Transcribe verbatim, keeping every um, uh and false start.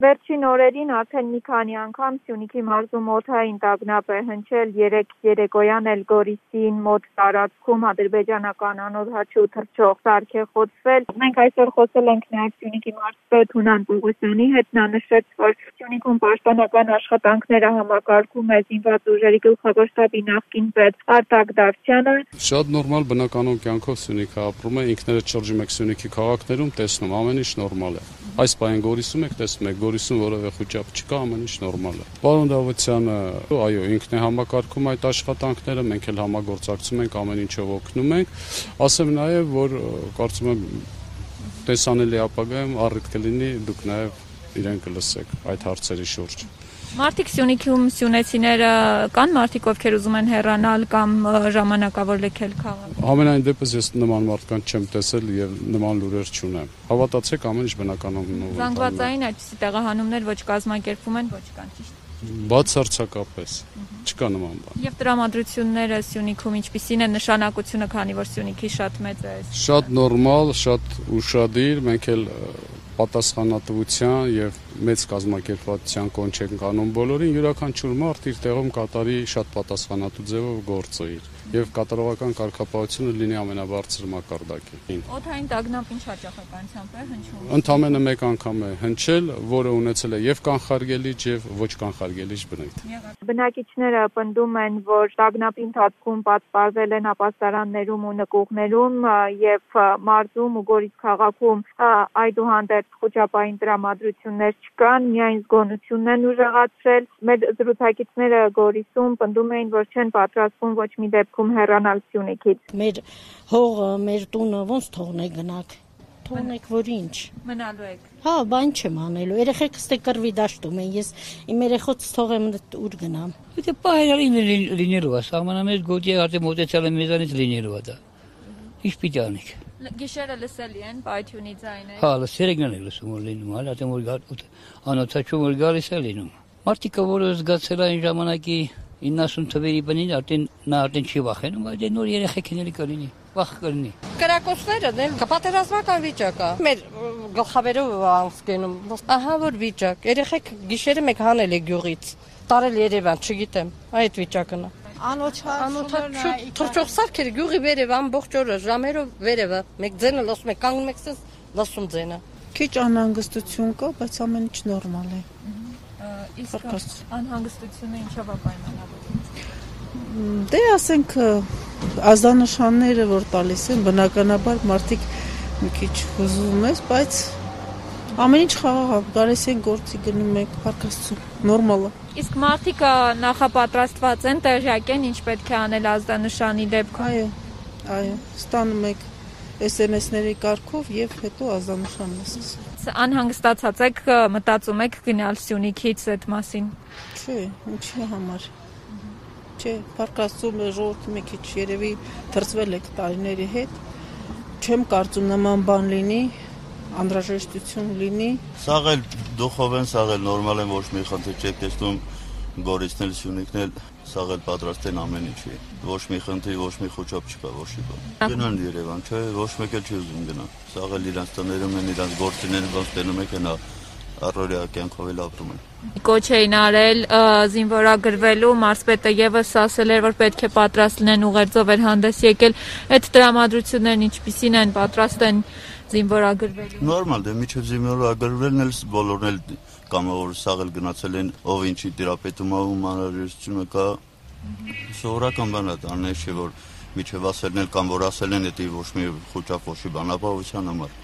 Վերջին օրերին արդեն մի քանի անգամ Սյունիքի մարզում օդային տագնապ է հնչել, երեկ երեկոյան էլ Գորիսին մոտ տարածքում ադրբեջանական անօդաչու թռչող սարք է խոցվել։ Մենք այսօր խոսել ենք նաև Սյունիքի մարզպետ Հունան Պողոսյանի հետ, նա նշեց, որ Սյունիքում պաշտպանական աշխատանքները համակարգում է զինված ուժերի գլխավոր շտաբի նախկին պետ Արտակ Դավթյանը։ Շատ նորմալ բնականոն կյանքով Սյունիքը ապրում է, ինքներդ շրջում եք Սյունիքի քաղաքներում, տեսնում ամեն ինչ նորմալ է։ Այս պահին Գորիսում եք տեսնում եք, Գորիսում որևէ խուճապ չկա, ամեն ինչ նորմալ է։ Պարոն Դավթյանը, այո, ինքն է համակարգում այդ աշխատանքները, մենք էլ համագործակցում ենք, ամեն ինչով օգնում ենք։ Ասեմ նաև, որ կարծում եմ տեսանելի ապագայում առիթ կլինի, դուք նաև իրեն կլսեք այդ հարցերի շուրջ։ Մարդիկ Սյունիքում սյունեցիները կան մարդիկ, ովքեր ուզում են հեռանալ կամ ժամանակավոր լքել քաղաքը։ Ամենայն դեպս ես նման մարդկանց չեմ տեսել եւ նման լուրեր չունեմ։ Հավատացեք, ամեն ինչ բնականon է։ Զանգվածային այդպիսի տեղահանումներ ոչ կազմակերպվում են, ոչ կան, ճիշտ։ Բացարձակապես չկա նման բան։ Եվ տրամադրությունները Սյունիքում ինչպիսին են, նշանակությունը, քանի որ Սյունիքի շատ մեծ է։ Շատ նորմալ, շատ ուշադիր, մենք էլ պատասխանատվության եւ մեծ կազմակերպվածության կոչ ենք անում բոլորին, յուրաքանչյուր մարդ իր տեղում կատարի շատ պատասխանատու ձևով գործը իր եւ կատարողական կարգապահությունը լինի ամենաբարձր մակարդակին։ Օդային տագնապ ինչ հաճախականությամբ է հնչում։ Ընդամենը մեկ անգամ է հնչել, որը ունեցել է եւ կանխարգելիչ եւ ոչ կանխարգելիչ բնույթ։ Բնակիչները պնդում են, որ տագնապի ընթացքում պատսպարվել են ապաստարաններում ու նկուղներում եւ մարզում ու Գորիս քաղաքում այդուհանդերձ խոճապային տրամադրություններ չկան, միայն զգոնությունն են ուժեղացրել։ Մեր զրուցակիցները Գորիսում պնդում էին, որ չեն պատրաստվում ոչ մի դեպքում հեռանալ Սյունիքից։ Մեր հողը, մեր տունը ոնց թողնենք գնանք։ Թողնենք որ ինչ։ Մնալու եք։ Հա, բան չեմ անելու։ Երեխեքս դե կռվի դաշտում են, ես իմ երեխոց թողեմ ուր գնամ։ Դե բայրալի լինելու է, սահմանամերձ գոտի արդեն մոտեցել է մեզանից լինելու է դա։ Ինչ պիտի անենք։ Գիշերը լսելի են պայթյունի ձայները։ Հա, լսերեկն են լսում որ լինում, հələ դեմ որ անօթաչում որ գալիս է լինում։ Մարդիկը որը զգացել այն ժամանակի իննասուն թվերի բնին արդեն նա արդեն չի վախենում, բայց նոր երեխեքին էլի կլինի, վախ կլինի։ Կրակոցները դել պատերազմական վիճակ է։ Մեր գլխավերով անցկենում։ Ահա որ վիճակ։ Երեխեք գիշերը մեկ հանել է գյուղից, տարել Երևան, չգիտեմ, այդ վիճակն է։ Անօթաչու թռչող սարքերը գյուղի վերև ամբողջ օրը ժամերով վերևը մեկ ձենը լսում է կանգնում եք սենց լսում ձենը։ Քիչ անհանգստություն կա, բայց ամեն ինչ նորմալ է։ Իսկ անհանգստությունը ինչով է պայմանավորվում։ Դե ասենք ազդանշանները որ տալիս են, բնականաբար մարդիկ մի քիչ հուզվում են, բայց ամեն ինչ խաղաղ, գալիս են գործի գնում եք, փառքաստու, նորմալ է։ Իսկ մարդիկ նախապատրաստված են, տեղյակ են, ինչ պետք է անել ազդանշանի դեպքում։ Այո, այո, ստանում եք էս էմ էսների կարգով եւ հետո ազդանշանն է սկսվում։ Անհանգստացած եք, մտածում եք գնալ Սյունիքից այդ մասին։ Չէ, ինչի համար։ Չէ, փառքաստու ժողովուրդը մի քիչ երևի թրծվել եք տարիների հետ։ Չեմ կարծում նման բան լինի, անհրաժեշտություն լինի։ Սաղ էլ դուխով են, սաղ էլ նորմալ են, ոչ մի խնդիր չեք տեսնում, Գորիսն էլ Սյունիքն էլ սաղ էլ պատրաստ են ամեն ինչի։ Ոչ մի խնդիր, ոչ մի խոճապ չկա, ոչ մի բան։ Գնան Երևան, չէ, ոչ մեկ էլ չի ուզում գնալ։ Սաղ էլ իրանց տներում են, իրանց գործիները ոնց տենում եք հենա առօրյա կյանքով էլ ապրում են։ Կոչ էին արել զինվորագրվելու, մարզպետը եւս ասել էր, որ պետք է պատրաստ լինեն ուղերձով էր հանդես եկել։ Այդ տրամադրություններն ինչպիսին են, պատրաստ են զինվորագրվելու։ Նորմալ, դե միջև զինվորագրվելն էլ բոլորն էլ կամավոր սաղ էլ գնացել են, ով ինչի տիրապետում ում անհրաժեշտությունը կա։ Սովորական բան է, անես չէ որ միջև ասելն էլ կամ որ ասել են, դա ոչ մի խոճապ ոչ մի բան ապահովության համար։